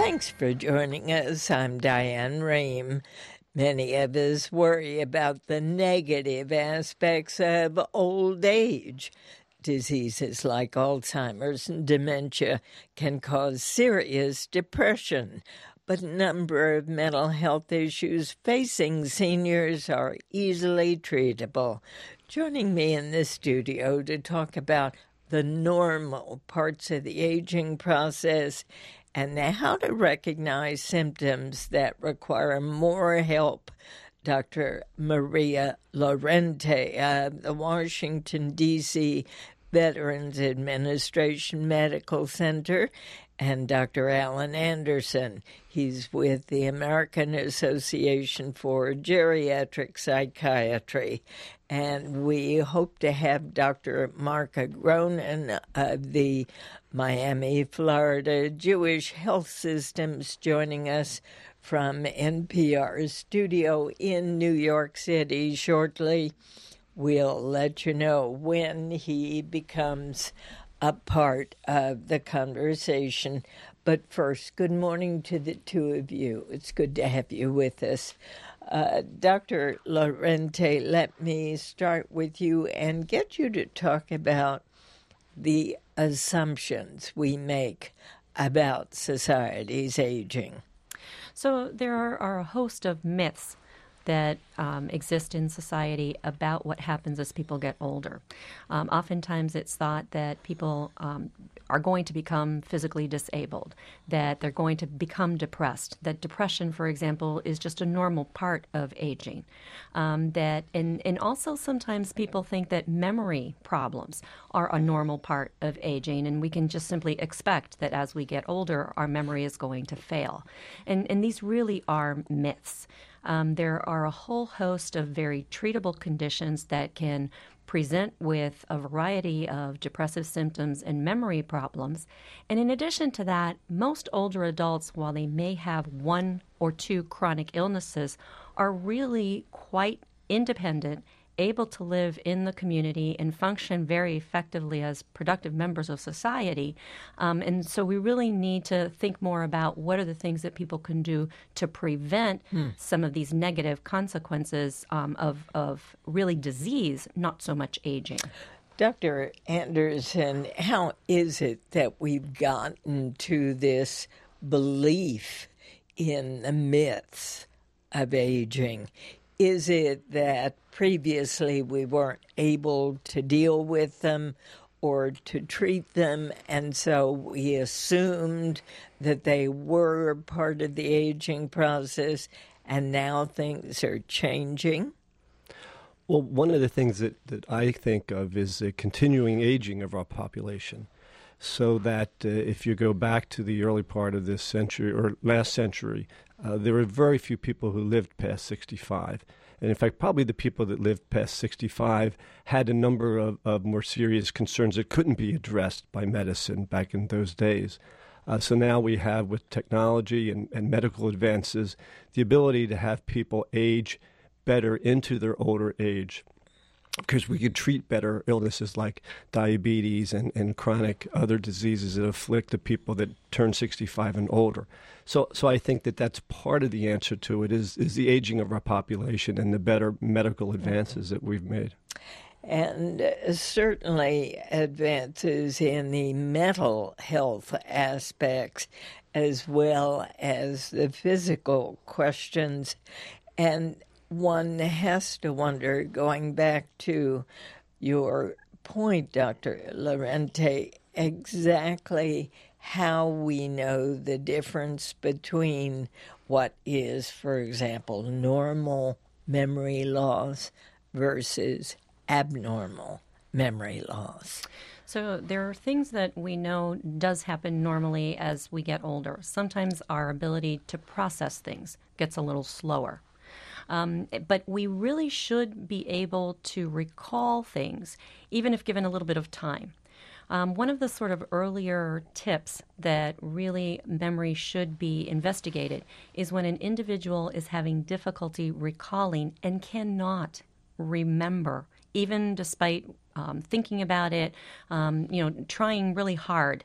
Thanks for joining us. I'm Diane Rehm. Many of us worry about the negative aspects of old age. Diseases like Alzheimer's and dementia can cause serious depression, but a number of mental health issues facing seniors are easily treatable. Joining me in the studio to talk about the normal parts of the aging process and how to recognize symptoms that require more help, Dr. Maria Lorente of the Washington, D.C. Veterans Administration Medical Center, and Dr. Alan Anderson. He's with the American Association for Geriatric Psychiatry. And we hope to have Dr. Mark Agronin of the Miami, Florida Jewish Health Systems joining us from NPR's studio in New York City shortly. We'll let you know when he becomes a part of the conversation. But first, good morning to the two of you. It's good to have you with us. Dr. Lorente, let me start with you and get you to talk about the assumptions we make about society's aging. So there are a host of myths that exist in society about what happens as people get older. Oftentimes it's thought that people are going to become physically disabled, that they're going to become depressed, that depression, for example, is just a normal part of aging. And also sometimes people think that memory problems are a normal part of aging, and we can just simply expect that as we get older, our memory is going to fail. And these really are myths. There are a whole host of very treatable conditions that can present with a variety of depressive symptoms and memory problems. And in addition to that, most older adults, while they may have one or two chronic illnesses, are really quite independent, able to live in the community and function very effectively as productive members of society. And so we really need to think more about what are the things that people can do to prevent some of these negative consequences of really disease, not so much aging. Dr. Anderson, how is it that we've gotten to this belief in the myths of aging? Is it that previously we weren't able to deal with them or to treat them, and so we assumed that they were part of the aging process, and now things are changing? Well, one of the things that I think of is the continuing aging of our population. So that if you go back to the early part of this century or last century, there were very few people who lived past 65. And in fact, probably the people that lived past 65 had a number of more serious concerns that couldn't be addressed by medicine back in those days. So now we have, with technology and medical advances, the ability to have people age better into their older age, because we could treat better illnesses like diabetes and chronic other diseases that afflict the people that turn 65 and older. So I think that that's part of the answer to it is the aging of our population and the better medical advances that we've made. And certainly advances in the mental health aspects as well as the physical questions. And one has to wonder, going back to your point, Dr. Lorente, exactly how we know the difference between what is, for example, normal memory loss versus abnormal memory loss. So there are things that we know does happen normally as we get older. Sometimes our ability to process things gets a little slower. But we really should be able to recall things, even if given a little bit of time. One of the sort of earlier tips that really memory should be investigated is when an individual is having difficulty recalling and cannot remember, even despite thinking about it, trying really hard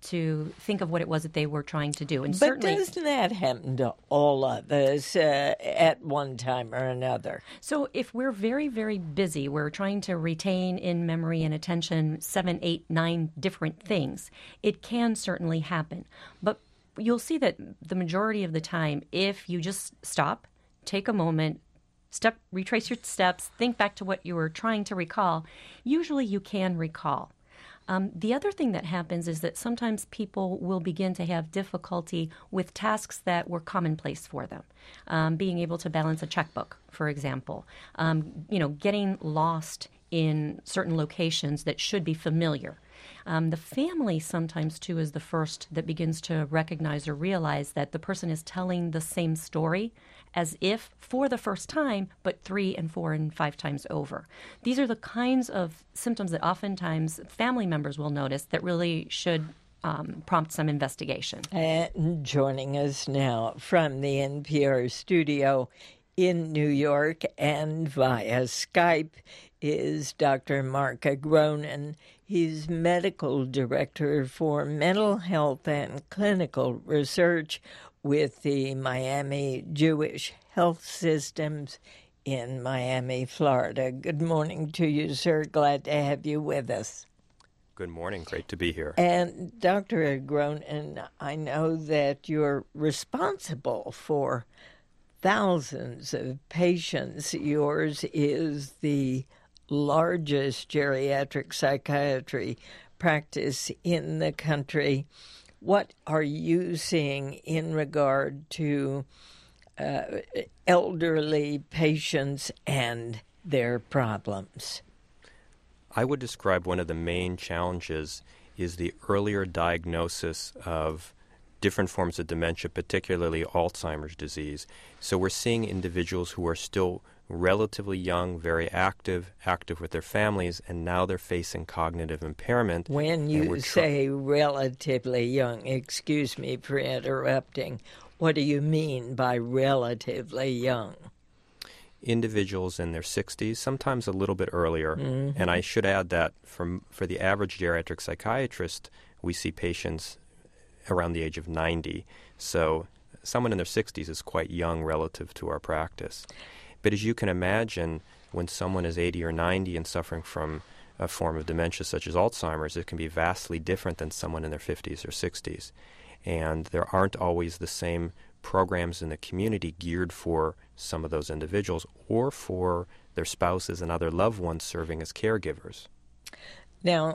to think of what it was that they were trying to do. And but certainly, doesn't that happen to all of us at one time or another? so if we're very, very busy, we're trying to retain in memory and attention 7, 8, 9 different things, it can certainly happen. But you'll see that the majority of the time, if you just stop, take a moment, retrace your steps, think back to what you were trying to recall, usually you can recall. The other thing that happens is that sometimes people will begin to have difficulty with tasks that were commonplace for them. Being able to balance a checkbook, for example. Getting lost in certain locations that should be familiar. The family sometimes, too, is the first that begins to recognize or realize that the person is telling the same story as if for the first time, but 3 and 4 and 5 times over. These are the kinds of symptoms that oftentimes family members will notice that really should prompt some investigation. And joining us now from the NPR studio in New York and via Skype is Dr. Mark Agronin. He's medical director for mental health and clinical research with the Miami Jewish Health Systems in Miami, Florida. Good morning to you, sir. Glad to have you with us. Good morning. Great to be here. And Dr. Agronin, I know that you're responsible for thousands of patients. Yours is the largest geriatric psychiatry practice in the country. What are you seeing in regard to elderly patients and their problems? I would describe one of the main challenges is the earlier diagnosis of different forms of dementia, particularly Alzheimer's disease. So we're seeing individuals who are still relatively young, very active with their families, and now they're facing cognitive impairment. When you say relatively young, excuse me for interrupting, what do you mean by relatively young? Individuals in their 60s, sometimes a little bit earlier. Mm-hmm. And I should add that for the average geriatric psychiatrist, we see patients around the age of 90. So someone in their 60s is quite young relative to our practice. But as you can imagine, when someone is 80 or 90 and suffering from a form of dementia such as Alzheimer's, it can be vastly different than someone in their 50s or 60s. And there aren't always the same programs in the community geared for some of those individuals or for their spouses and other loved ones serving as caregivers. Now,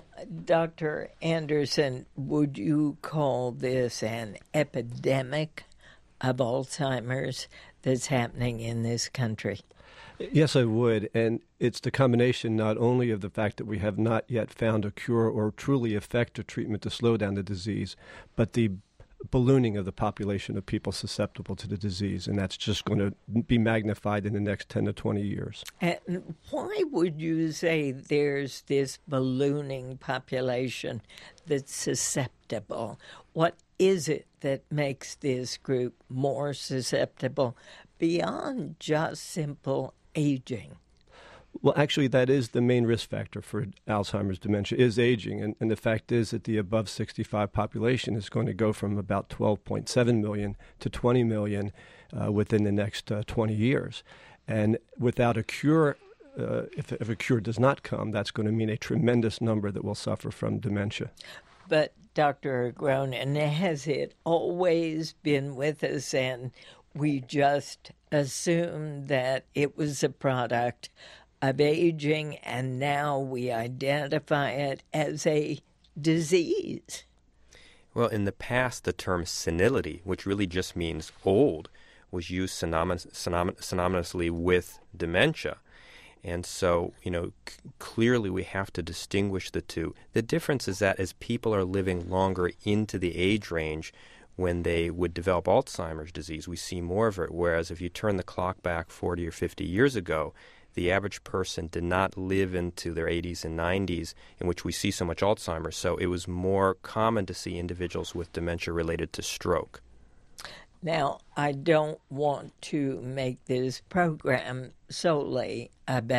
Dr. Anderson, would you call this an epidemic of Alzheimer's that's happening in this country? Yes, I would. And it's the combination not only of the fact that we have not yet found a cure or truly effective treatment to slow down the disease, but the ballooning of the population of people susceptible to the disease, and that's just going to be magnified in the next 10 to 20 years. And why would you say there's this ballooning population that's susceptible? What is it that makes this group more susceptible beyond just simple aging? Well, actually, that is the main risk factor for Alzheimer's dementia, is aging. And the fact is that the above 65 population is going to go from about 12.7 million to 20 million within the next 20 years. And without a cure, if a cure does not come, that's going to mean a tremendous number that will suffer from dementia. But Dr. Agronin, has it always been with us and we just assumed that it was a product of aging, and now we identify it as a disease? Well, in the past, the term senility, which really just means old, was used synonymously with dementia. And so, clearly we have to distinguish the two. The difference is that as people are living longer into the age range, when they would develop Alzheimer's disease, we see more of it, whereas if you turn the clock back 40 or 50 years ago, the average person did not live into their 80s and 90s, in which we see so much Alzheimer's. So it was more common to see individuals with dementia related to stroke. Now, I don't want to make this program solely about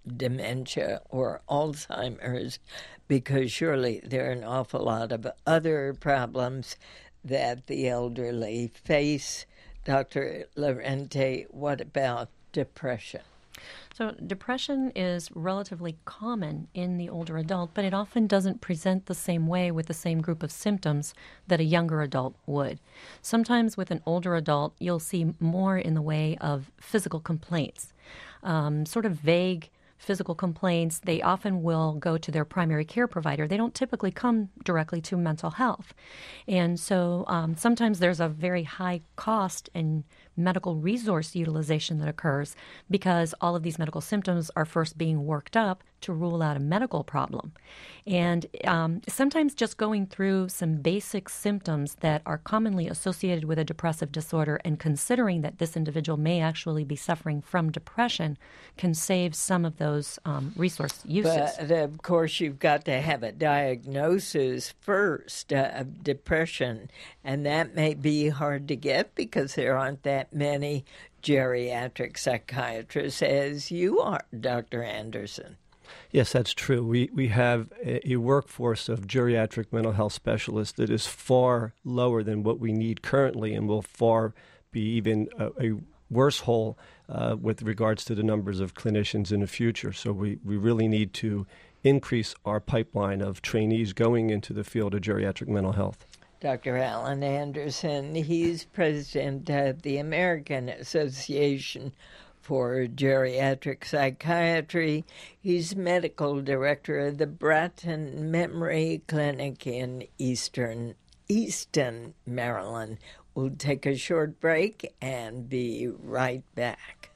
dementia or Alzheimer's, because surely there are an awful lot of other problems that the elderly face. Dr. Lorente, what about depression? So depression is relatively common in the older adult, but it often doesn't present the same way with the same group of symptoms that a younger adult would. Sometimes with an older adult, you'll see more in the way of physical complaints, sort of vague physical complaints. They often will go to their primary care provider. They don't typically come directly to mental health. And so sometimes there's a very high cost and medical resource utilization that occurs because all of these medical symptoms are first being worked up to rule out a medical problem. And sometimes just going through some basic symptoms that are commonly associated with a depressive disorder and considering that this individual may actually be suffering from depression can save some of those resource uses. But, of course, you've got to have a diagnosis first of depression, and that may be hard to get because there aren't that many geriatric psychiatrists as you are, Dr. Anderson. Yes, that's true. We have a workforce of geriatric mental health specialists that is far lower than what we need currently and will far be even a worse hole with regards to the numbers of clinicians in the future. So we really need to increase our pipeline of trainees going into the field of geriatric mental health. Dr. Alan Anderson, he's president of the American Association for Geriatric Psychiatry. He's medical director of the Bratton Memory Clinic in Easton, Maryland. We'll take a short break and be right back.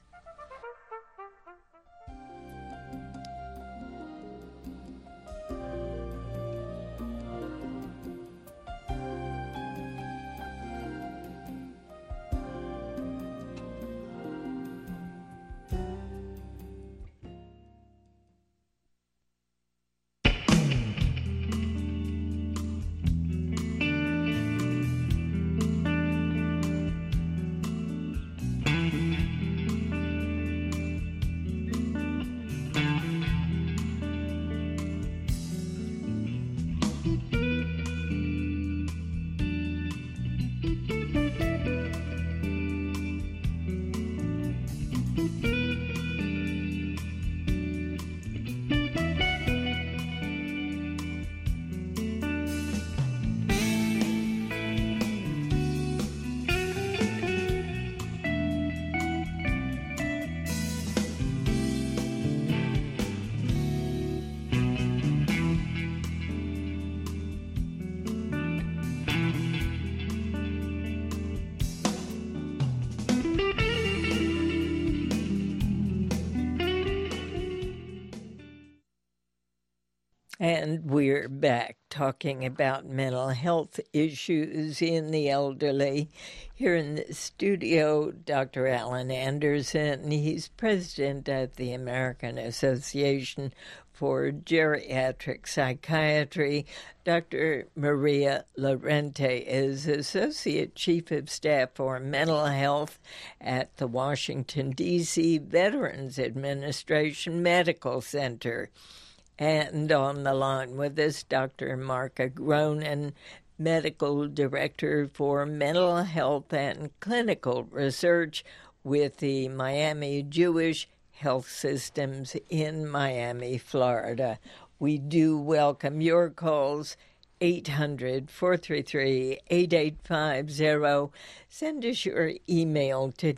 And we're back talking about mental health issues in the elderly. Here in the studio, Dr. Alan Anderson. He's president of the American Association for Geriatric Psychiatry. Dr. Maria Lorente is Associate Chief of Staff for Mental Health at the Washington, D.C. Veterans Administration Medical Center. And on the line with us, Dr. Mark Agronin, Medical Director for Mental Health and Clinical Research with the Miami Jewish Health Systems in Miami, Florida. We do welcome your calls, 800-433-8850. Send us your email to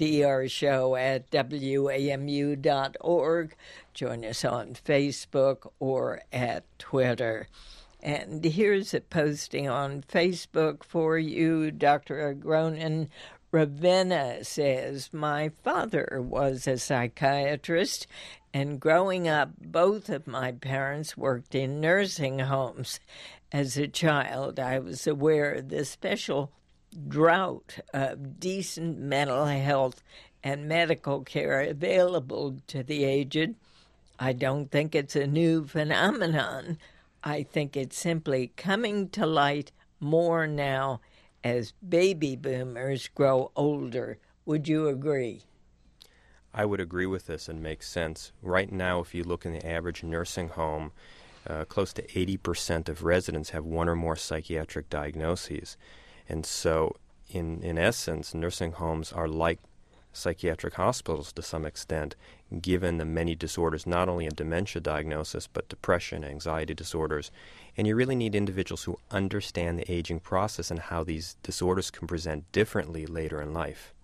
drshow@wamu.org. Join us on Facebook or at Twitter. And here's a posting on Facebook for you, Dr. Agronin. Ravenna says, my father was a psychiatrist, and growing up, both of my parents worked in nursing homes. As a child, I was aware of the special drought of decent mental health and medical care available to the aged. I don't think it's a new phenomenon. I think it's simply coming to light more now as baby boomers grow older. Would you agree? I would agree with this and make sense. Right now, if you look in the average nursing home, close to 80% of residents have one or more psychiatric diagnoses. And so, in essence, nursing homes are like psychiatric hospitals to some extent, given the many disorders, not only a dementia diagnosis, but depression, anxiety disorders. And you really need individuals who understand the aging process and how these disorders can present differently later in life.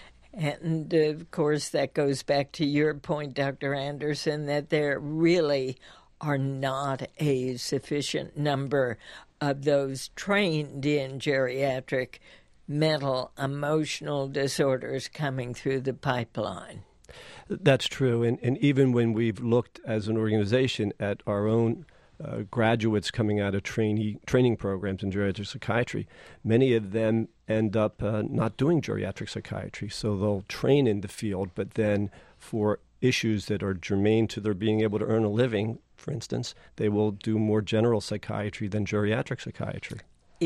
And, of course, that goes back to your point, Dr. Anderson, that there really are not a sufficient number of those trained in geriatric mental, emotional disorders coming through the pipeline. That's true. And even when we've looked as an organization at our own graduates coming out of training programs in geriatric psychiatry, many of them end up not doing geriatric psychiatry. So they'll train in the field, but then for issues that are germane to their being able to earn a living, for instance, they will do more general psychiatry than geriatric psychiatry.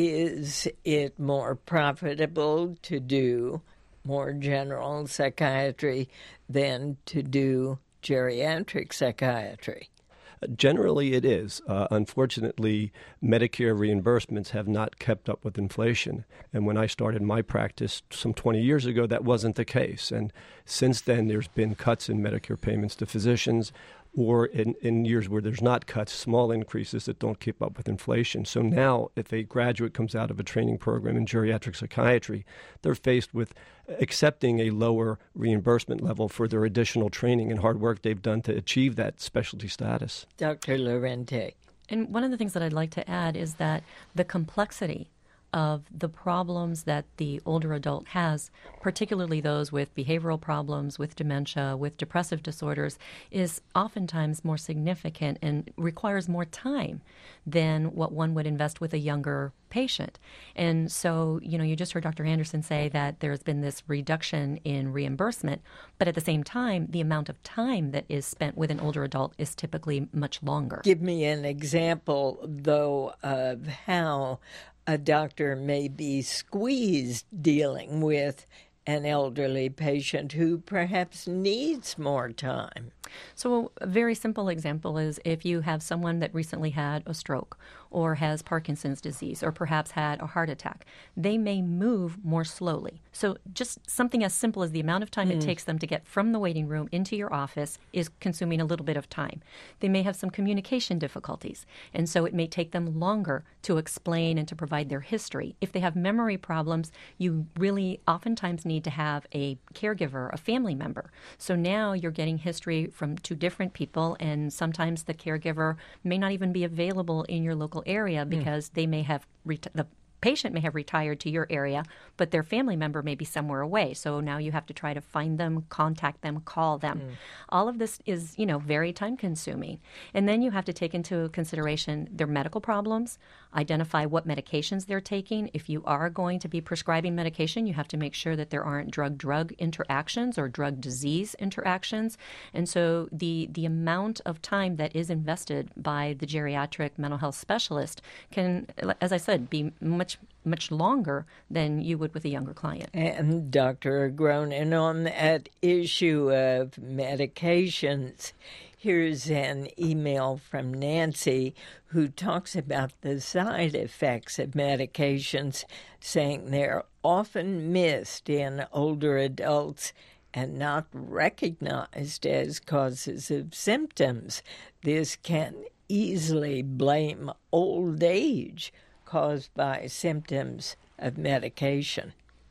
Is it more profitable to do more general psychiatry than to do geriatric psychiatry? Generally, it is. Unfortunately, Medicare reimbursements have not kept up with inflation. And when I started my practice some 20 years ago, that wasn't the case. And since then, there's been cuts in Medicare payments to physicians, or in years where there's not cuts, small increases that don't keep up with inflation. So now, if a graduate comes out of a training program in geriatric psychiatry, they're faced with accepting a lower reimbursement level for their additional training and hard work they've done to achieve that specialty status. Dr. Lorente. And one of the things that I'd like to add is that the complexity of the problems that the older adult has, particularly those with behavioral problems, with dementia, with depressive disorders, is oftentimes more significant and requires more time than what one would invest with a younger patient. And so, you just heard Dr. Anderson say that there's been this reduction in reimbursement, but at the same time, the amount of time that is spent with an older adult is typically much longer. Give me an example, though, of how a doctor may be squeezed dealing with an elderly patient who perhaps needs more time. So a very simple example is if you have someone that recently had a stroke or has Parkinson's disease or perhaps had a heart attack, they may move more slowly. So just something as simple as the amount of time it takes them to get from the waiting room into your office is consuming a little bit of time. They may have some communication difficulties, and so it may take them longer to explain and to provide their history. If they have memory problems, you really oftentimes need to have a caregiver, a family member. So now you're getting history from two different people, and sometimes the caregiver may not even be available in your local area because they may have the patient may have retired to your area, but their family member may be somewhere away. So now you have to try to find them, contact them, call them. All of this is, very time-consuming. And then you have to take into consideration their medical problems, identify what medications they're taking. If you are going to be prescribing medication, you have to make sure that there aren't drug-drug interactions or drug-disease interactions. And so the amount of time that is invested by the geriatric mental health specialist can, as I said, be much longer than you would with a younger client. And Dr. Gronin, on that issue of medications, here's an email from Nancy who talks about the side effects of medications, saying they're often missed in older adults and not recognized as causes of symptoms. This can easily blame old age caused by symptoms of medication.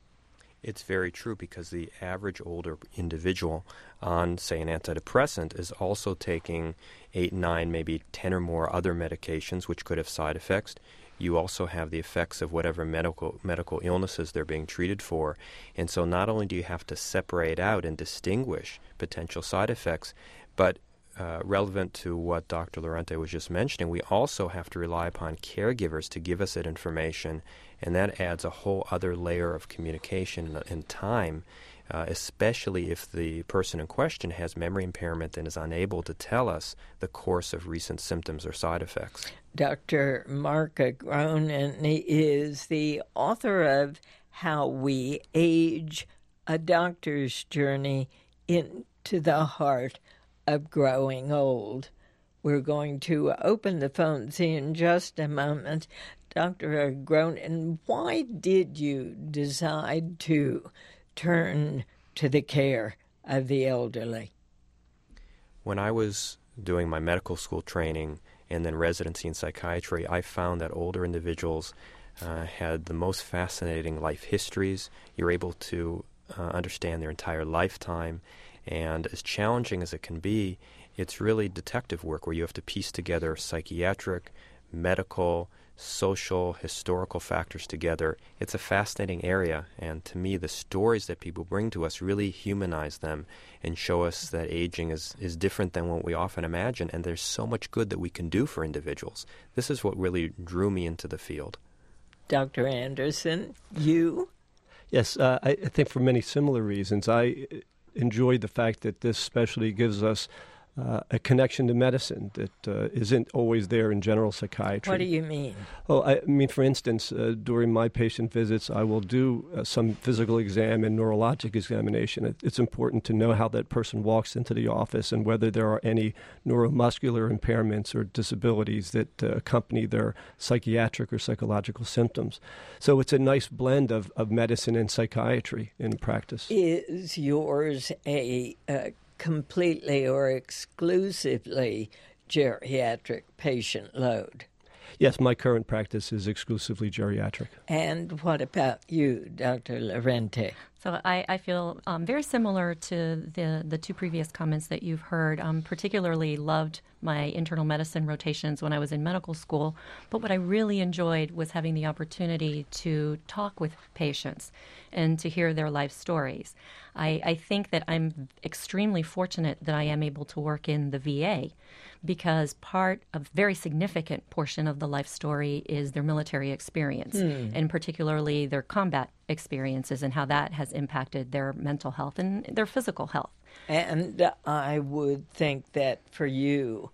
It's very true because the average older individual on, say, an antidepressant is also taking 8, 9, maybe 10 or more other medications which could have side effects. You also have the effects of whatever medical illnesses they're being treated for. And so not only do you have to separate out and distinguish potential side effects, but relevant to what Dr. Lorente was just mentioning, we also have to rely upon caregivers to give us that information, and that adds a whole other layer of communication and time, especially if the person in question has memory impairment and is unable to tell us the course of recent symptoms or side effects. Dr. Marka Gronin is the author of How We Age, a Doctor's Journey into to the heart of growing old. We're going to open the phones in just a moment. Dr. Gronin, why did you decide to turn to the care of the elderly? When I was doing my medical school training and then residency in psychiatry, I found that older individuals had the most fascinating life histories. You're able to understand their entire lifetime, and as challenging as it can be, it's really detective work where you have to piece together psychiatric, medical, social, historical factors together. It's a fascinating area, and to me, the stories that people bring to us really humanize them and show us that aging is different than what we often imagine, and there's so much good that we can do for individuals. This is what really drew me into the field. Dr. Anderson, you? Yes, I think for many similar reasons. I enjoyed the fact that this specialty gives us a connection to medicine that isn't always there in general psychiatry. What do you mean? Oh, I mean, for instance, during my patient visits, I will do some physical exam and neurologic examination. It's important to know how that person walks into the office and whether there are any neuromuscular impairments or disabilities that accompany their psychiatric or psychological symptoms. So it's a nice blend of medicine and psychiatry in practice. Is yours a completely or exclusively geriatric patient load? Yes, my current practice is exclusively geriatric. And what about you, Dr. Lorente? So I feel very similar to the two previous comments that you've heard. Particularly loved my internal medicine rotations when I was in medical school. But what I really enjoyed was having the opportunity to talk with patients and to hear their life stories. I think that I'm extremely fortunate that I am able to work in the VA because a very significant portion of the life story is their military experience, and particularly their combat experiences and how that has impacted their mental health and their physical health. And I would think that for you,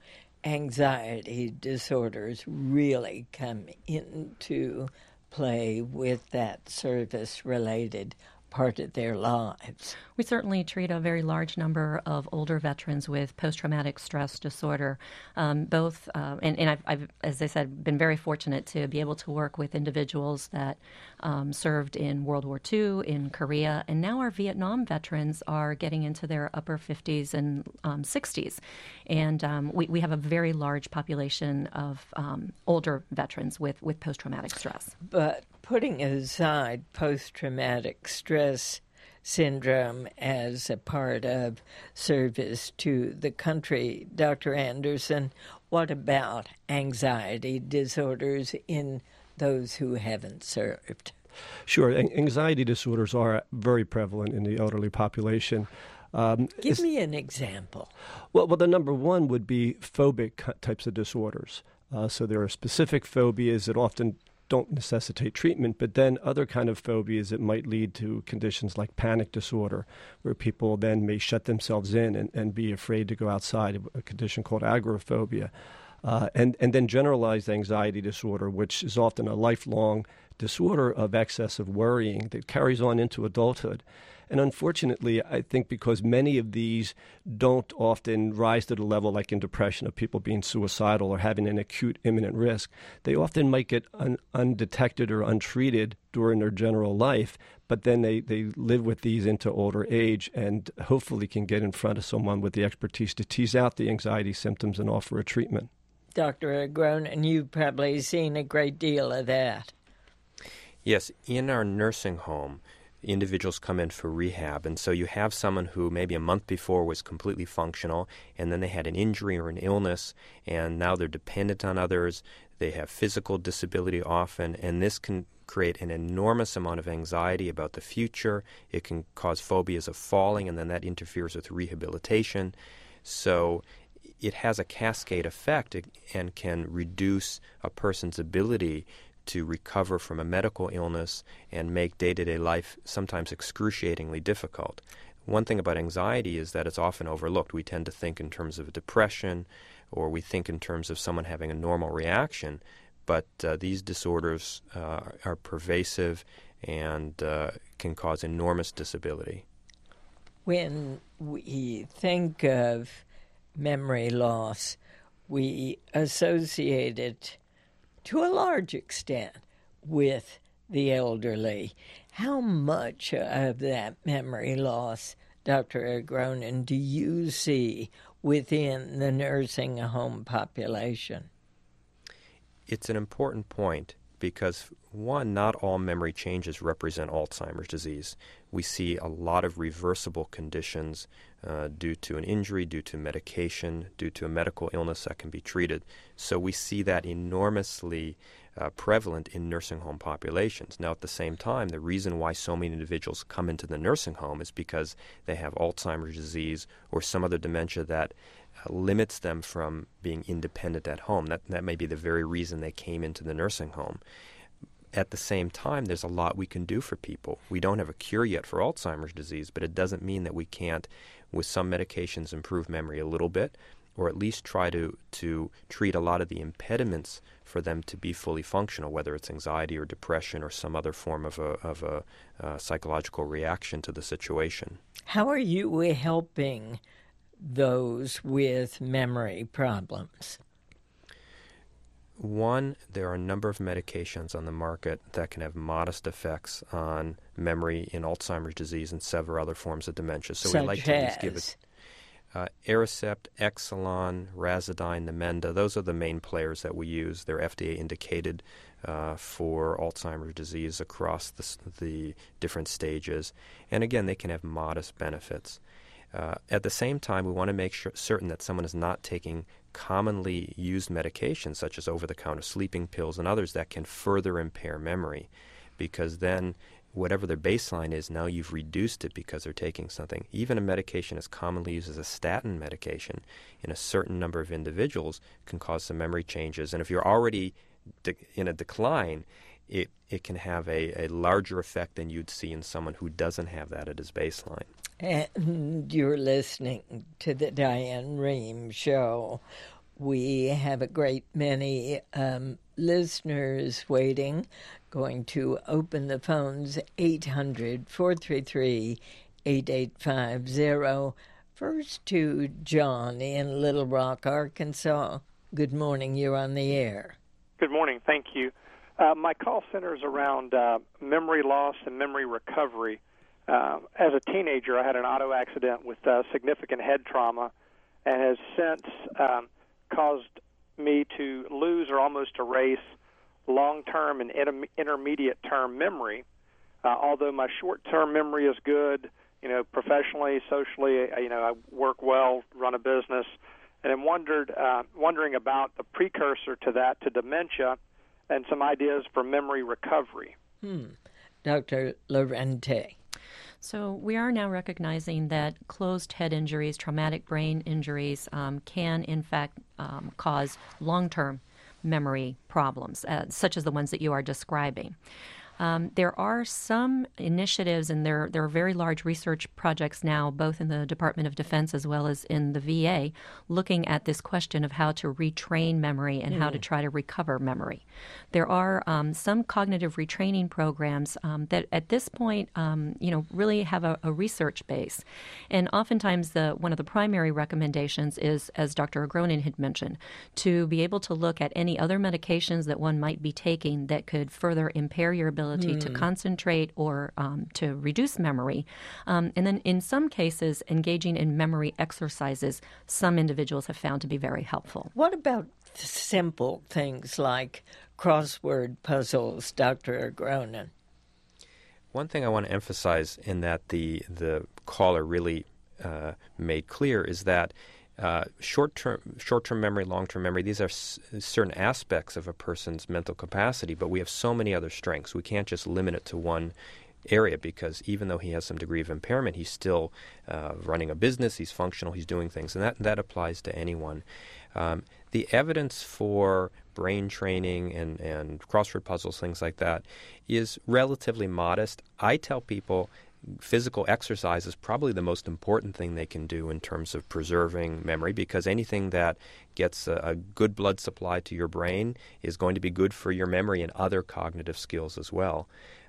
anxiety disorders really come into play with that service-related part of their lives. We certainly treat a very large number of older veterans with post-traumatic stress disorder. And I've, as I said, been very fortunate to be able to work with individuals that served in World War II, in Korea, and now our Vietnam veterans are getting into their upper 50s and 60s. And we have a very large population of older veterans with post-traumatic stress. But putting aside post-traumatic stress syndrome as a part of service to the country, Dr. Anderson, what about anxiety disorders in those who haven't served? Sure. Anxiety disorders are very prevalent in the elderly population. Give me an example. Well, the number one would be phobic types of disorders. So there are specific phobias that often don't necessitate treatment, but then other kind of phobias that might lead to conditions like panic disorder, where people then may shut themselves in and be afraid to go outside, a condition called agoraphobia. And then generalized anxiety disorder, which is often a lifelong disorder of excessive worrying that carries on into adulthood. And unfortunately, I think because many of these don't often rise to the level, like in depression, of people being suicidal or having an acute imminent risk, they often might get undetected or untreated during their general life, but then they live with these into older age and hopefully can get in front of someone with the expertise to tease out the anxiety symptoms and offer a treatment. Dr. Gronin, you've probably seen a great deal of that. Yes, in our nursing home, individuals come in for rehab, and so you have someone who maybe a month before was completely functional, and then they had an injury or an illness, and now they're dependent on others. They have physical disability often, and this can create an enormous amount of anxiety about the future. It can cause phobias of falling, and then that interferes with rehabilitation. So it has a cascade effect and can reduce a person's ability to recover from a medical illness and make day-to-day life sometimes excruciatingly difficult. One thing about anxiety is that it's often overlooked. We tend to think in terms of depression, or we think in terms of someone having a normal reaction, but these disorders are pervasive and can cause enormous disability. When we think of memory loss, we associate it to a large extent with the elderly. How much of that memory loss, Dr. Agronin, do you see within the nursing home population? It's an important point because, one, not all memory changes represent Alzheimer's disease. We see a lot of reversible conditions due to an injury, due to medication, due to a medical illness that can be treated. So we see that enormously prevalent in nursing home populations. Now, at the same time, the reason why so many individuals come into the nursing home is because they have Alzheimer's disease or some other dementia that limits them from being independent at home. That may be the very reason they came into the nursing home. At the same time, there's a lot we can do for people. We don't have a cure yet for Alzheimer's disease, but it doesn't mean that we can't, with some medications, improve memory a little bit, or at least try to treat a lot of the impediments for them to be fully functional, whether it's anxiety or depression or some other form of a psychological reaction to the situation. How are you helping those with memory problems? One, there are a number of medications on the market that can have modest effects on memory in Alzheimer's disease and several other forms of dementia. So we like to at least give it Aricept, Exelon, Razidine, Namenda. Those are the main players that we use. They're FDA indicated for Alzheimer's disease across the different stages. And again, they can have modest benefits. At the same time, we want to make certain that someone is not taking commonly used medications such as over-the-counter sleeping pills and others that can further impair memory, because then whatever their baseline is, now you've reduced it because they're taking something. Even a medication as commonly used as a statin medication in a certain number of individuals can cause some memory changes. And if you're already in a decline, it can have a larger effect than you'd see in someone who doesn't have that at his baseline. And you're listening to the Diane Rehm Show. We have a great many listeners waiting. Going to open the phones, 800-433-8850. First to John in Little Rock, Arkansas. Good morning. You're on the air. Good morning. Thank you. My call centers around memory loss and memory recovery. As a teenager, I had an auto accident with significant head trauma and has since caused me to lose or almost erase long-term and intermediate-term memory. Although my short-term memory is good, professionally, socially, I work well, run a business, and I'm wondering about the precursor to that, to dementia, and some ideas for memory recovery. Dr. Lorente. So we are now recognizing that closed head injuries, traumatic brain injuries, can in fact cause long-term memory problems, such as the ones that you are describing. There are some initiatives, and there are very large research projects now, both in the Department of Defense as well as in the VA, looking at this question of how to retrain memory and how to try to recover memory. There are some cognitive retraining programs that at this point, really have a research base. And oftentimes one of the primary recommendations is, as Dr. Agronin had mentioned, to be able to look at any other medications that one might be taking that could further impair your ability to concentrate or to reduce memory. And then in some cases, engaging in memory exercises, some individuals have found to be very helpful. What about simple things like crossword puzzles, Dr. Agronin? One thing I want to emphasize in that the caller really made clear is that short-term memory, long-term memory, these are certain aspects of a person's mental capacity, but we have so many other strengths. We can't just limit it to one area, because even though he has some degree of impairment, he's still running a business, he's functional, he's doing things, and that applies to anyone. The evidence for brain training and crossword puzzles, things like that, is relatively modest. I tell people physical exercise is probably the most important thing they can do in terms of preserving memory, because anything that gets a good blood supply to your brain is going to be good for your memory and other cognitive skills as well.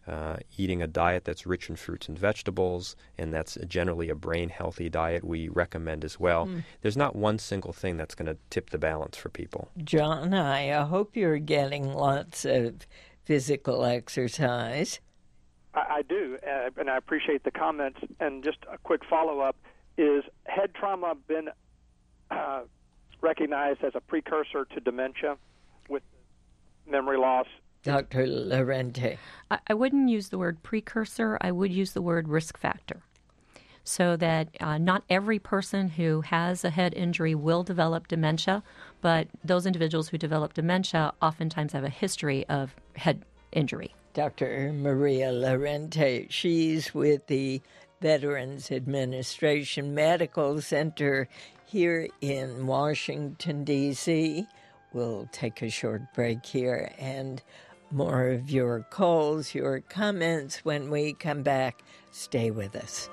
eating a diet that's rich in fruits and vegetables, and that's generally a brain-healthy diet we recommend as well. There's not one single thing that's going to tip the balance for people. John, I hope you're getting lots of physical exercise. I do, and I appreciate the comments. And just a quick follow-up, is head trauma been recognized as a precursor to dementia with memory loss? Dr. Lorente. I wouldn't use the word precursor. I would use the word risk factor. So that not every person who has a head injury will develop dementia, but those individuals who develop dementia oftentimes have a history of head injury. Dr. Maria Lorente, she's with the Veterans Administration Medical Center here in Washington, D.C. We'll take a short break here and more of your calls, your comments when we come back. Stay with us.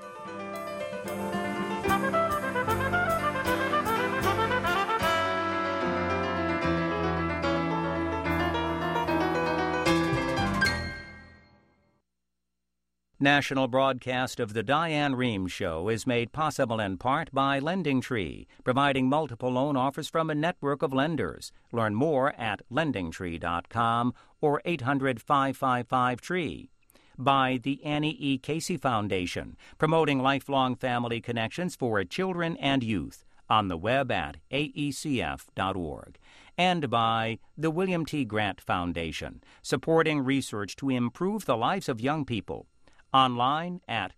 National broadcast of the Diane Rehm Show is made possible in part by LendingTree, providing multiple loan offers from a network of lenders. Learn more at lendingtree.com or 800-555-TREE. By the Annie E. Casey Foundation, promoting lifelong family connections for children and youth, on the web at aecf.org. And by the William T. Grant Foundation, supporting research to improve the lives of young people. Online at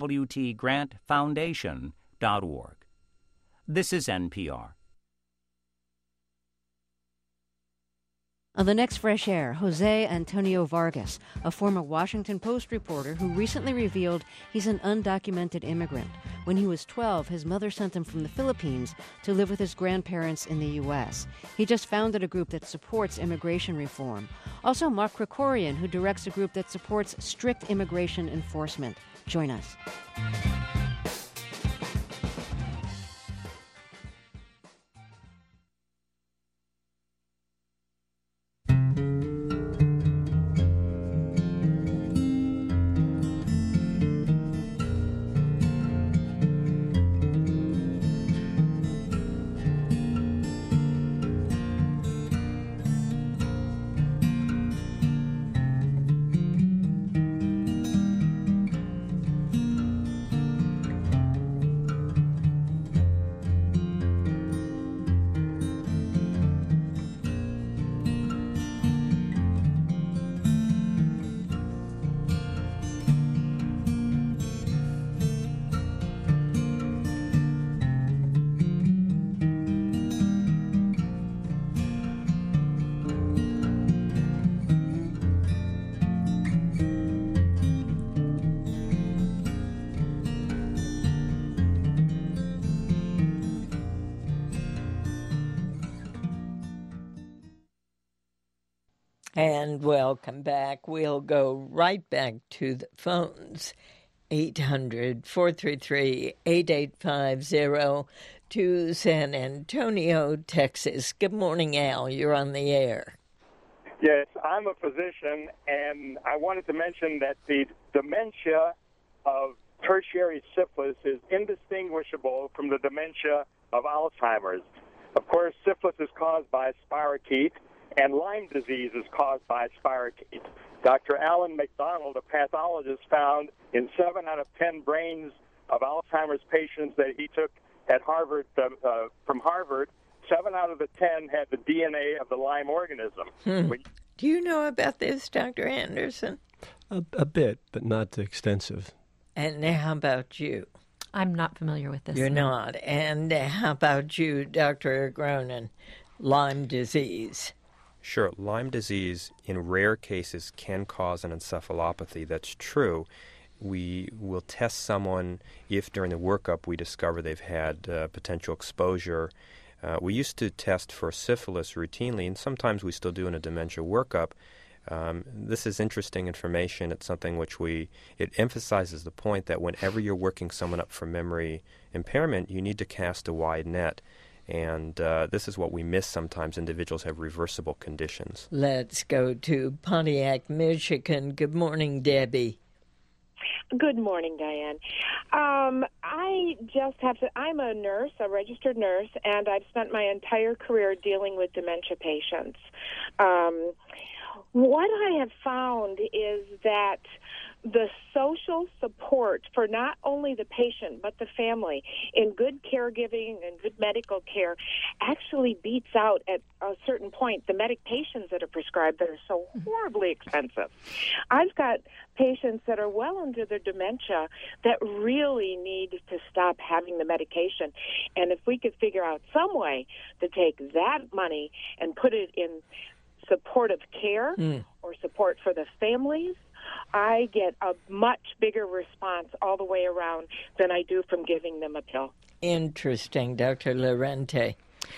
wtgrantfoundation.org. This is NPR. On the next Fresh Air, Jose Antonio Vargas, a former Washington Post reporter who recently revealed he's an undocumented immigrant. When he was 12, his mother sent him from the Philippines to live with his grandparents in the U.S. He just founded a group that supports immigration reform. Also, Mark Krikorian, who directs a group that supports strict immigration enforcement. Join us. And welcome back. We'll go right back to the phones. 800-433-8850 to San Antonio, Texas. Good morning, Al. You're on the air. Yes, I'm a physician, and I wanted to mention that the dementia of tertiary syphilis is indistinguishable from the dementia of Alzheimer's. Of course, syphilis is caused by spirochete, and Lyme disease is caused by spirochete. Dr. Alan McDonald, a pathologist, found in 7 out of 10 brains of Alzheimer's patients that he took at Harvard, from Harvard, 7 out of the 10 had the DNA of the Lyme organism. Do you know about this, Dr. Anderson? A bit, but not extensive. And how about you? I'm not familiar with this. You're not. And how about you, Dr. Gronin? Lyme disease. Sure, Lyme disease in rare cases can cause an encephalopathy. That's true. We will test someone if during the workup we discover they've had potential exposure. We used to test for syphilis routinely, and sometimes we still do in a dementia workup. This is interesting information. It's something which it emphasizes the point that whenever you're working someone up for memory impairment, you need to cast a wide net. And this is what we miss sometimes. Individuals have reversible conditions. Let's go to Pontiac, Michigan. Good morning, Debbie. Good morning, Diane. I just have to, I'm a nurse, a registered nurse, and I've spent my entire career dealing with dementia patients. What I have found is that the social support for not only the patient but the family in good caregiving and good medical care actually beats out at a certain point the medications that are prescribed that are so horribly expensive. I've got patients that are well into their dementia that really need to stop having the medication. And if we could figure out some way to take that money and put it in supportive care or support for the families, I get a much bigger response all the way around than I do from giving them a pill. Interesting, Dr. Lorente.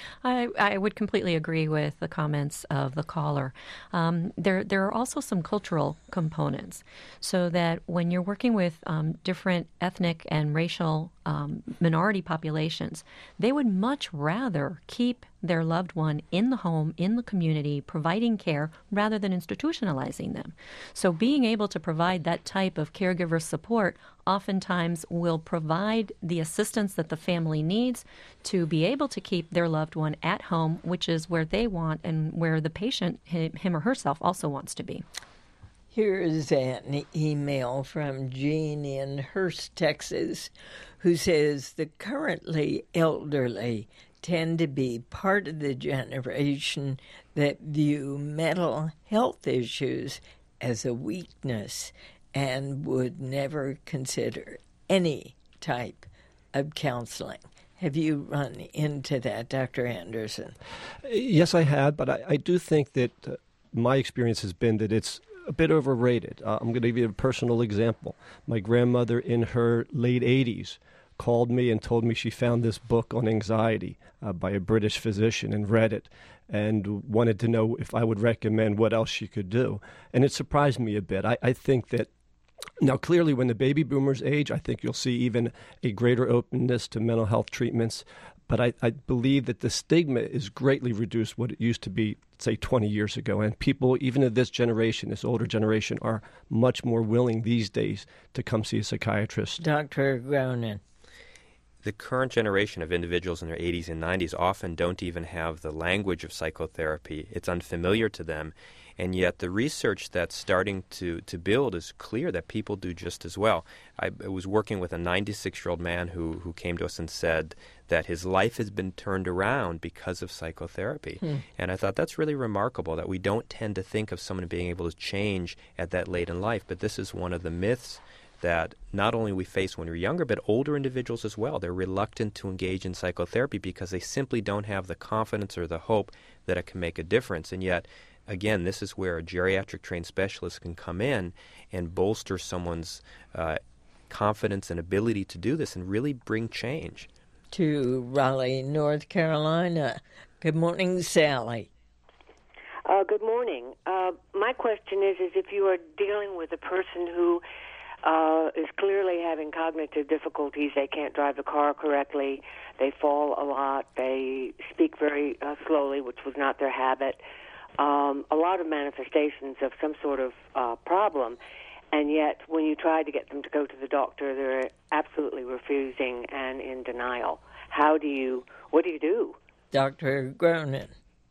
I would completely agree with the comments of the caller. There are also some cultural components, so that when you're working with different ethnic and racial minority populations, they would much rather keep their loved one in the home, in the community, providing care rather than institutionalizing them. So being able to provide that type of caregiver support oftentimes will provide the assistance that the family needs to be able to keep their loved one at home, which is where they want and where the patient, him or herself, also wants to be. Here's an email from Jean in Hurst, Texas, who says the currently elderly tend to be part of the generation that view mental health issues as a weakness and would never consider any type of counseling. Have you run into that, Dr. Anderson? Yes, I have, but I do think that my experience has been that it's a bit overrated. I'm going to give you a personal example. My grandmother in her late 80s called me and told me she found this book on anxiety by a British physician and read it and wanted to know if I would recommend what else she could do. And it surprised me a bit. I think that now, clearly, when the baby boomers age, I think you'll see even a greater openness to mental health treatments. But I believe that the stigma is greatly reduced what it used to be, say, 20 years ago. And people, even of this generation, this older generation, are much more willing these days to come see a psychiatrist. Dr. Gronin. The current generation of individuals in their 80s and 90s often don't even have the language of psychotherapy. It's unfamiliar to them. And yet the research that's starting to build is clear that people do just as well. I was working with a 96-year-old man who came to us and said that his life has been turned around because of psychotherapy. And I thought that's really remarkable, that we don't tend to think of someone being able to change at that late in life. But this is one of the myths that not only we face when we're younger, but older individuals as well. They're reluctant to engage in psychotherapy because they simply don't have the confidence or the hope that it can make a difference. And yet, again, this is where a geriatric trained specialist can come in and bolster someone's confidence and ability to do this and really bring change. To Raleigh, North Carolina. Good morning, Sally. Good morning. My question is if you are dealing with a person who is clearly having cognitive difficulties, they can't drive the car correctly, they fall a lot, they speak very slowly, which was not their habit, a lot of manifestations of some sort of problem, and yet when you try to get them to go to the doctor, they're absolutely refusing and in denial. What do you do? Dr. Gronin.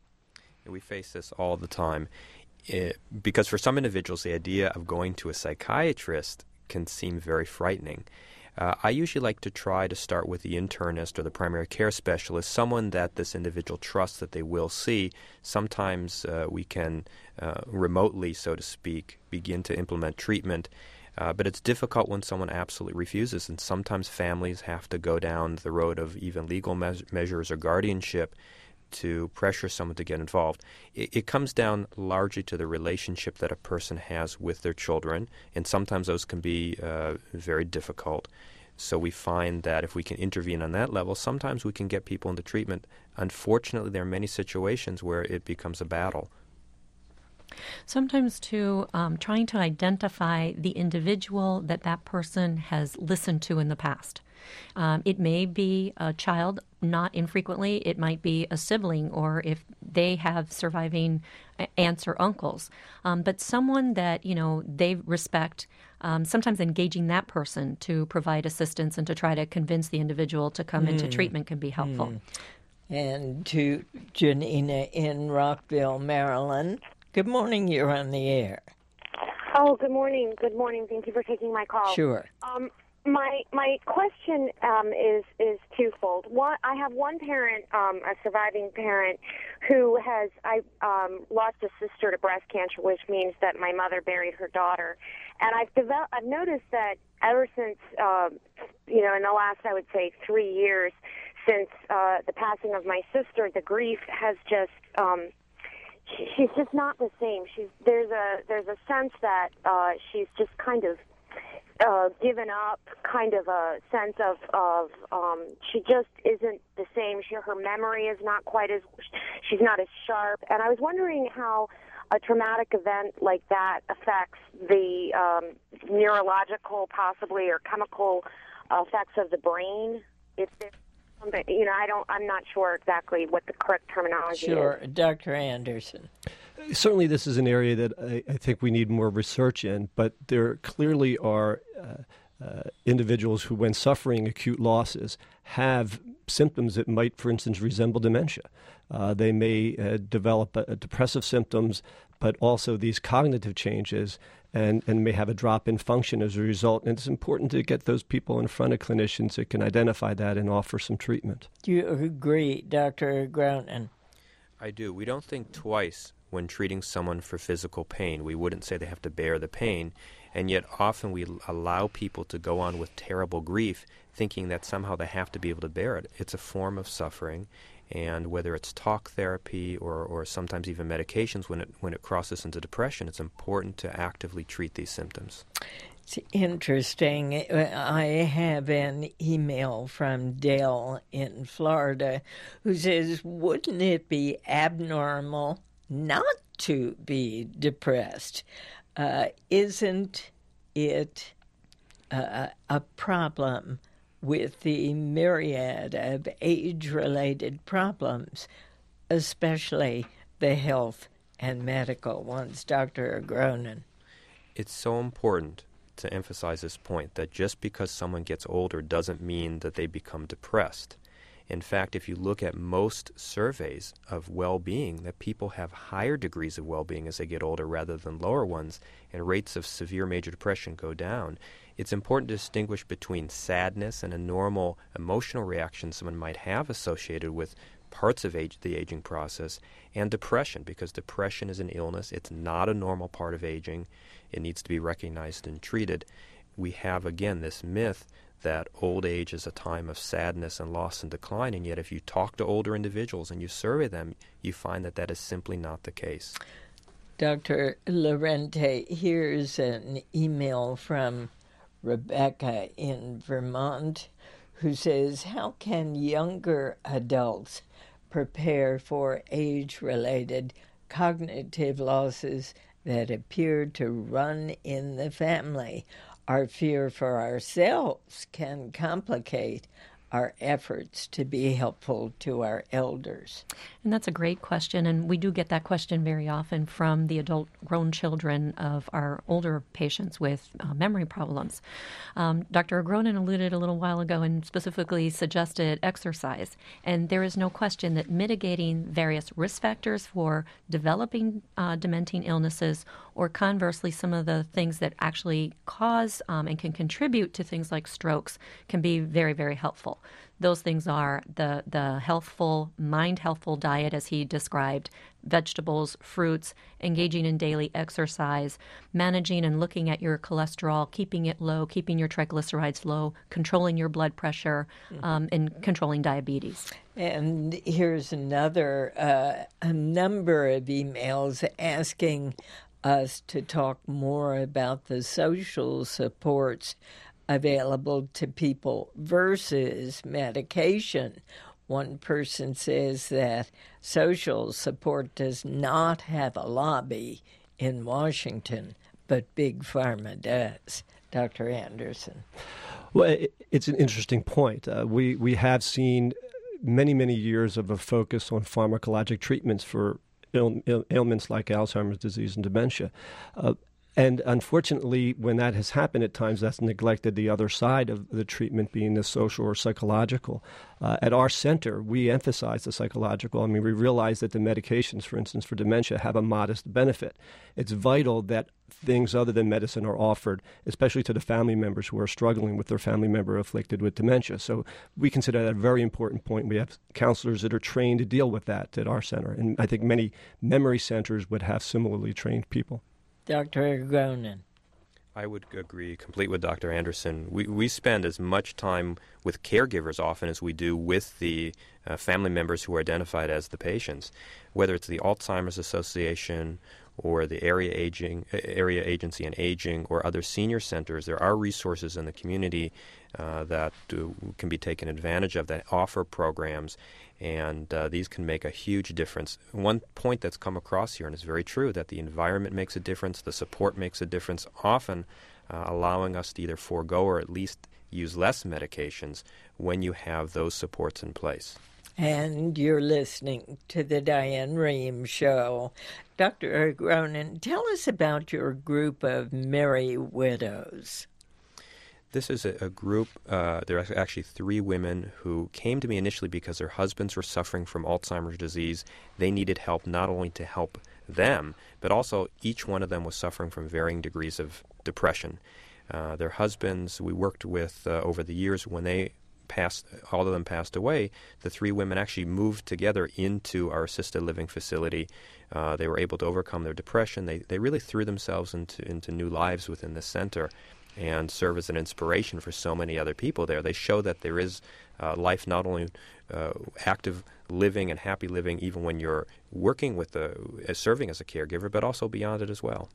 We face this all the time because for some individuals, the idea of going to a psychiatrist can seem very frightening. I usually like to try to start with the internist or the primary care specialist, someone that this individual trusts that they will see. Sometimes we can remotely, so to speak, begin to implement treatment, but it's difficult when someone absolutely refuses, and sometimes families have to go down the road of even legal measures or guardianship to pressure someone to get involved. It comes down largely to the relationship that a person has with their children, and sometimes those can be very difficult. So we find that if we can intervene on that level, sometimes we can get people into treatment. Unfortunately, there are many situations where it becomes a battle. Sometimes, too, trying to identify the individual that person has listened to in the past. It may be a child, not infrequently. It might be a sibling, or if they have surviving aunts or uncles. But someone that, they respect, sometimes engaging that person to provide assistance and to try to convince the individual to come into treatment can be helpful. And to Janina in Rockville, Maryland. Good morning, you're on the air. Oh, good morning. Good morning. Thank you for taking my call. Sure. My question is twofold. One, I have one parent, a surviving parent, who has lost a sister to breast cancer, which means that my mother buried her daughter, and I've noticed that ever since in the last, I would say, 3 years since the passing of my sister, the grief has just she's just not the same. There's a sense that she's just kind of given up, kind of a sense of she just isn't the same. Her memory is not quite as, she's not as sharp. And I was wondering how a traumatic event like that affects the neurological, possibly, or chemical effects of the brain. If there's something, I'm not sure exactly what the correct terminology is. Sure, Dr. Anderson. Certainly this is an area that I think we need more research in, but there clearly are individuals who, when suffering acute losses, have symptoms that might, for instance, resemble dementia. They may develop depressive symptoms, but also these cognitive changes, and may have a drop in function as a result. And it's important to get those people in front of clinicians that can identify that and offer some treatment. Do you agree, Dr. Gronin? I do. We don't think twice when treating someone for physical pain. We wouldn't say they have to bear the pain, and yet often we allow people to go on with terrible grief thinking that somehow they have to be able to bear it. It's a form of suffering, and whether it's talk therapy or sometimes even medications, when it crosses into depression, it's important to actively treat these symptoms. It's interesting. I have an email from Dale in Florida who says, wouldn't it be abnormal not to be depressed? Isn't it a problem with the myriad of age-related problems, especially the health and medical ones? Dr. Gronin. It's so important to emphasize this point that just because someone gets older doesn't mean that they become depressed. In fact, if you look at most surveys of well-being, that people have higher degrees of well-being as they get older rather than lower ones, and rates of severe major depression go down. It's important to distinguish between sadness and a normal emotional reaction someone might have associated with parts of the aging process, and depression, because depression is an illness. It's not a normal part of aging. It needs to be recognized and treated. We have, again, this myth that old age is a time of sadness and loss and decline, and yet if you talk to older individuals and you survey them, you find that that is simply not the case. Dr. Lorente, here's an email from Rebecca in Vermont who says, how can younger adults prepare for age-related cognitive losses that appear to run in the family? Our fear for ourselves can complicate our efforts to be helpful to our elders. And that's a great question, and we do get that question very often from the adult grown children of our older patients with memory problems. Dr. Gronin alluded a little while ago and specifically suggested exercise, and there is no question that mitigating various risk factors for developing dementing illnesses, or conversely some of the things that actually cause and can contribute to things like strokes, can be very, very helpful. Those things are the healthful, mind-healthful diet, as he described, vegetables, fruits, engaging in daily exercise, managing and looking at your cholesterol, keeping it low, keeping your triglycerides low, controlling your blood pressure, and controlling diabetes. And here's another, a number of emails asking us to talk more about the social supports available to people versus medication. One person says that social support does not have a lobby in Washington, but Big Pharma does. Dr. Anderson. Well, it's an interesting point. We have seen many years of a focus on pharmacologic treatments for ailments like Alzheimer's disease and dementia. And unfortunately, when that has happened at times, that's neglected the other side of the treatment, being the social or psychological. At our center, we emphasize the psychological. I mean, we realize that the medications, for instance, for dementia have a modest benefit. It's vital that things other than medicine are offered, especially to the family members who are struggling with their family member afflicted with dementia. So we consider that a very important point. We have counselors that are trained to deal with that at our center. And I think many memory centers would have similarly trained people. Dr. Agronin. I would agree completely with Dr. Anderson. We spend as much time with caregivers often as we do with the family members who are identified as the patients, whether it's the Alzheimer's Association or the Area Agency on Aging or other senior centers. There are resources in the community that can be taken advantage of that offer programs, and these can make a huge difference. One point that's come across here, and it's very true, that the environment makes a difference, the support makes a difference, often allowing us to either forego or at least use less medications when you have those supports in place. And you're listening to the Diane Rehm Show. Dr. Agronin, tell us about your group of Merry Widows. This is a group, there are actually 3 women who came to me initially because their husbands were suffering from Alzheimer's disease. They needed help not only to help them, but also each one of them was suffering from varying degrees of depression. Their husbands, we worked with over the years. When all of them passed away, the 3 women actually moved together into our assisted living facility. They were able to overcome their depression. They really threw themselves into new lives within the center and serve as an inspiration for so many other people there. They show that there is life, not only active living and happy living, even when you're working with serving as a caregiver, but also beyond it as well.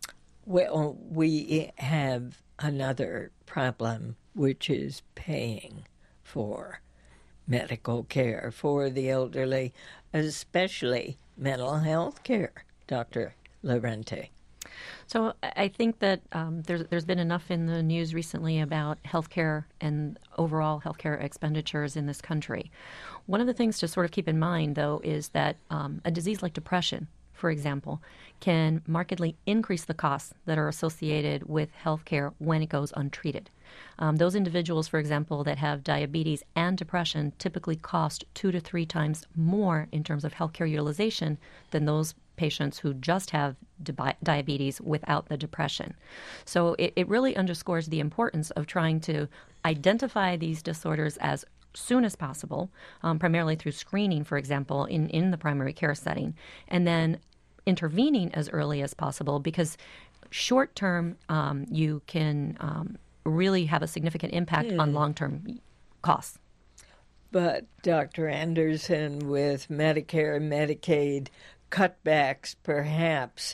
Well, we have another problem, which is paying for medical care for the elderly, especially mental health care. Dr. Lorente. So I think that there's been enough in the news recently about healthcare and overall healthcare expenditures in this country. One of the things to sort of keep in mind, though, is that a disease like depression, for example, can markedly increase the costs that are associated with healthcare when it goes untreated. Those individuals, for example, that have diabetes and depression typically cost 2 to 3 times more in terms of healthcare utilization than those patients who just have diabetes without the depression. So it really underscores the importance of trying to identify these disorders as soon as possible, primarily through screening, for example, in the primary care setting, and then intervening as early as possible, because short-term you can really have a significant impact on long-term costs. But Dr. Anderson, with Medicare and Medicaid cutbacks perhaps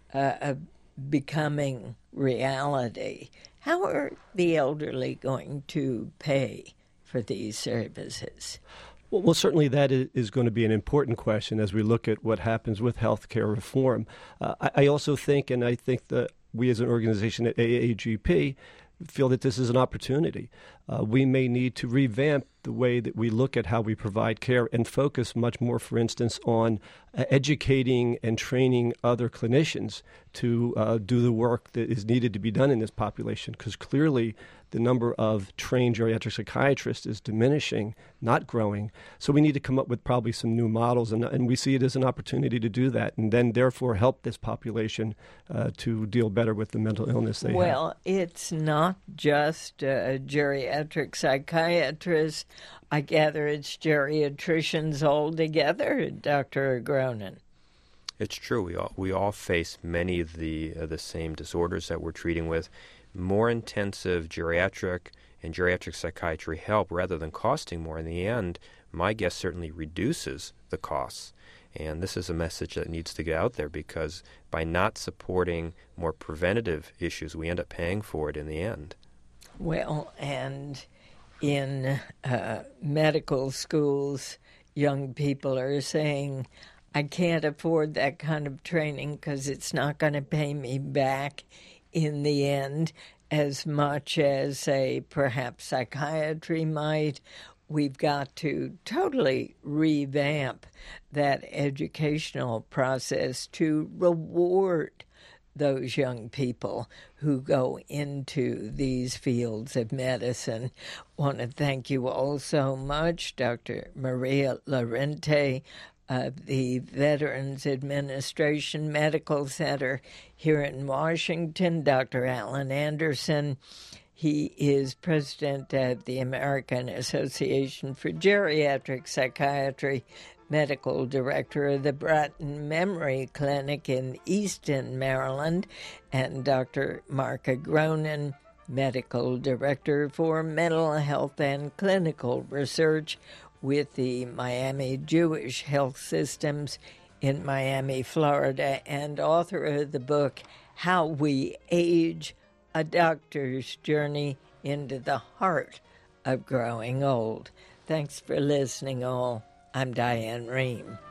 becoming reality, how are the elderly going to pay for these services? Well, certainly that is going to be an important question as we look at what happens with healthcare reform. I also think, and I think that we as an organization at AAGP feel that this is an opportunity. We may need to revamp the way that we look at how we provide care and focus much more, for instance, on educating and training other clinicians to do the work that is needed to be done in this population, because clearly the number of trained geriatric psychiatrists is diminishing, not growing. So we need to come up with probably some new models, and we see it as an opportunity to do that, and then therefore help this population to deal better with the mental illness they have. Well, it's not just geriatric psychiatrists. I gather it's geriatricians altogether, Dr. Agronin. It's true. We all face many of the same disorders that we're treating with. More intensive geriatric and geriatric psychiatry help rather than costing more. In the end, my guess certainly reduces the costs. And this is a message that needs to get out there, because by not supporting more preventative issues, we end up paying for it in the end. Well, and in medical schools, young people are saying, I can't afford that kind of training because it's not going to pay me back in the end as much as, say, perhaps psychiatry might. We've got to totally revamp that educational process to reward those young people who go into these fields of medicine. I want to thank you all so much, Dr. Maria Lorente of the Veterans Administration Medical Center here in Washington, Dr. Alan Anderson. He is president of the American Association for Geriatric Psychiatry, medical director of the Bratton Memory Clinic in Easton, Maryland, and Dr. Mark Agronin, medical director for mental health and clinical research with the Miami Jewish Health Systems in Miami, Florida, and author of the book, How We Age, A Doctor's Journey into the Heart of Growing Old. Thanks for listening, all. I'm Diane Rehm.